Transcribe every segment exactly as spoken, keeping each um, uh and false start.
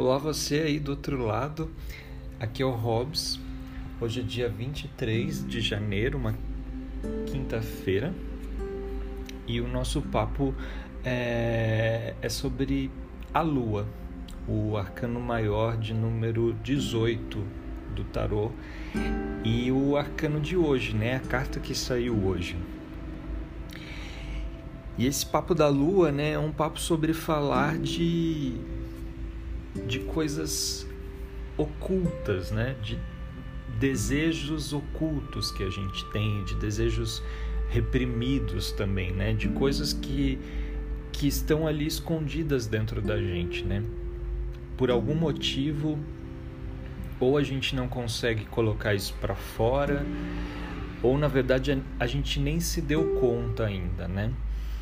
Olá você aí do outro lado, aqui é o Hobbs. Hoje é dia vinte e três de janeiro, uma quinta-feira, e o nosso papo é, é sobre a Lua, o arcano maior de número dezoito do tarô e o arcano de hoje, né? A carta que saiu hoje. E esse papo da Lua, né, é um papo sobre falar de, de coisas ocultas, né, de desejos ocultos que a gente tem, de desejos reprimidos também, né, de coisas que, que estão ali escondidas dentro da gente, né. Por algum motivo, ou a gente não consegue colocar isso para fora, ou na verdade a gente nem se deu conta ainda, né.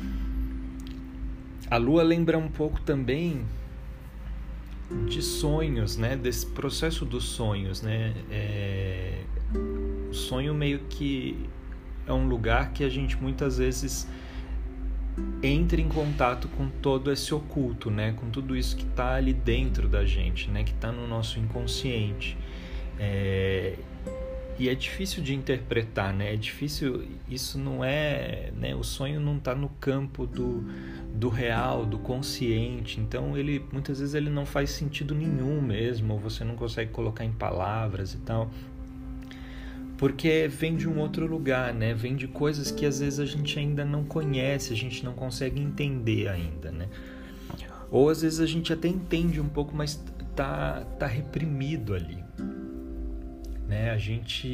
A Lua lembra um pouco também de sonhos, né? Desse processo dos sonhos, né? É... O sonho meio que é um lugar que a gente muitas vezes entra em contato com todo esse oculto, né? Com tudo isso que está ali dentro da gente, né? Que está no nosso inconsciente. É... E é difícil de interpretar, né? É difícil, isso não é, né? O sonho não está no campo do, do real, do consciente. Então, ele, muitas vezes ele não faz sentido nenhum mesmo, ou você não consegue colocar em palavras e tal. Porque vem de um outro lugar, né? Vem de coisas que às vezes a gente ainda não conhece, a gente não consegue entender ainda, né? Ou às vezes a gente até entende um pouco, mas tá, tá reprimido ali. Né? A gente,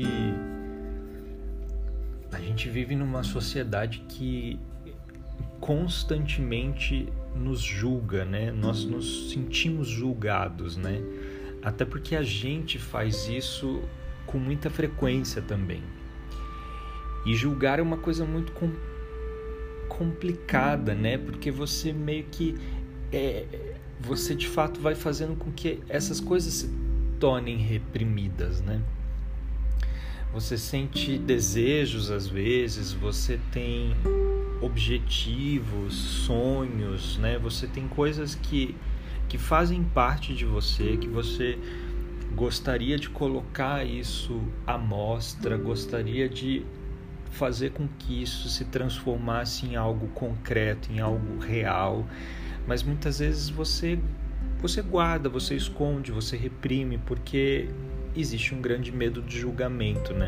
a gente vive numa sociedade que constantemente nos julga, né? Nós nos sentimos julgados, né? Até porque a gente faz isso com muita frequência também. E julgar é uma coisa muito com, complicada, né? Porque você meio que é, você de fato vai fazendo com que essas coisas se tornem reprimidas, né? Você sente desejos às vezes, você tem objetivos, sonhos, né? Você tem coisas que, que fazem parte de você, que você gostaria de colocar isso à mostra, gostaria de fazer com que isso se transformasse em algo concreto, em algo real, mas muitas vezes você, você guarda, você esconde, você reprime, porque existe um grande medo de julgamento, né?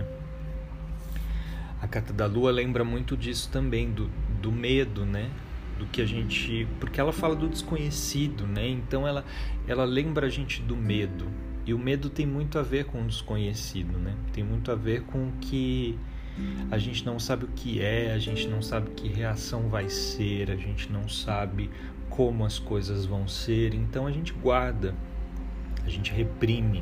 A carta da Lua lembra muito disso também, do, do medo, né? Do que a gente... Porque ela fala do desconhecido, né? Então ela, ela lembra a gente do medo. E o medo tem muito a ver com o desconhecido, né? Tem muito a ver com o que a gente não sabe o que é, a gente não sabe que reação vai ser, a gente não sabe como as coisas vão ser. Então a gente guarda, a gente reprime.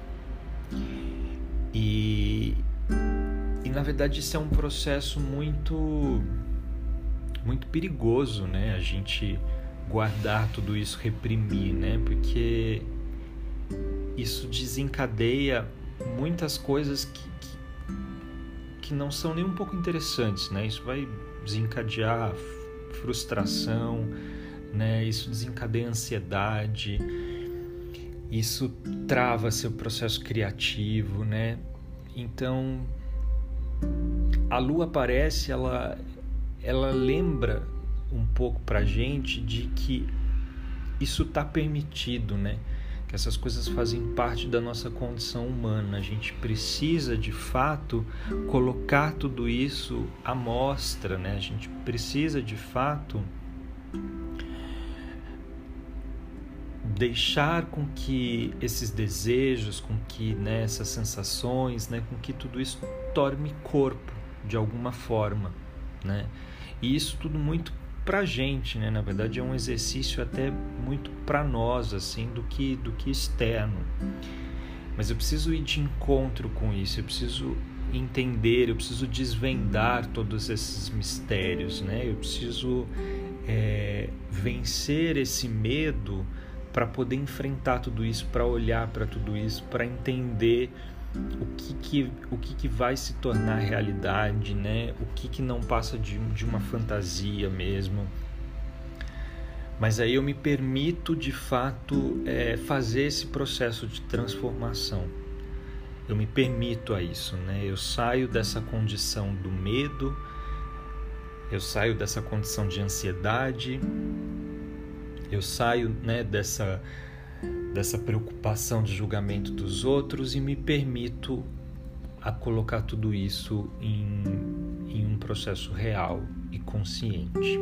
E, e na verdade isso é um processo muito muito perigoso, né? A gente guardar tudo isso, reprimir, né? Porque isso desencadeia muitas coisas que, que, que não são nem um pouco interessantes, né? Isso vai desencadear frustração, né? Isso desencadeia ansiedade. Isso trava seu processo criativo, né? Então, a Lua aparece, ela, ela lembra um pouco pra gente de que isso está permitido, né? Que essas coisas fazem parte da nossa condição humana. A gente precisa, de fato, colocar tudo isso à mostra, né? A gente precisa, de fato, deixar com que esses desejos, com que, né, essas sensações, né, com que tudo isso torne corpo de alguma forma, né? E isso tudo muito pra gente, né? Na verdade é um exercício até muito pra nós, assim, do que, do que externo. Mas eu preciso ir de encontro com isso, eu preciso entender, eu preciso desvendar todos esses mistérios, né? Eu preciso é, vencer esse medo para poder enfrentar tudo isso, para olhar para tudo isso, para entender o que que, o que que vai se tornar realidade, né? O que que não passa de, de uma fantasia mesmo. Mas aí eu me permito, de fato, é, fazer esse processo de transformação. Eu me permito a isso, né? Eu saio dessa condição do medo, eu saio dessa condição de ansiedade, eu saio, né, dessa, dessa preocupação de julgamento dos outros e me permito a colocar tudo isso em, em um processo real e consciente.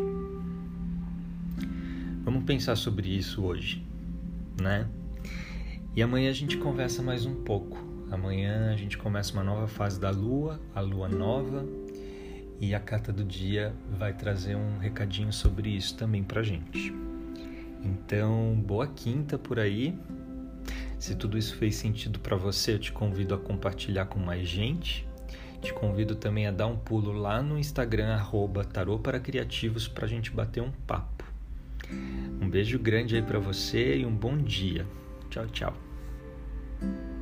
Vamos pensar sobre isso hoje, né? E amanhã a gente conversa mais um pouco. Amanhã a gente começa uma nova fase da Lua, a Lua Nova, e a carta do dia vai trazer um recadinho sobre isso também pra gente. Então, boa quinta por aí. Se tudo isso fez sentido para você, eu te convido a compartilhar com mais gente. Te convido também a dar um pulo lá no Instagram, arroba tarô para criativos, pra gente bater um papo. Um beijo grande aí para você e um bom dia. Tchau, tchau.